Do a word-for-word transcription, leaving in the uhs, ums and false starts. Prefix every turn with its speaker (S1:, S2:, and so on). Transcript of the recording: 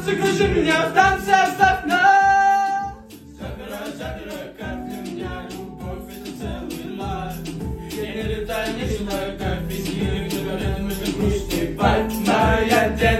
S1: Закружи меня в танце, оставь нас. Забирай, забирай, как для меня любовь, это целый лад. Я не летаю, не желаю, как без них, но говорят, мы же грустный вайб. Моя детка.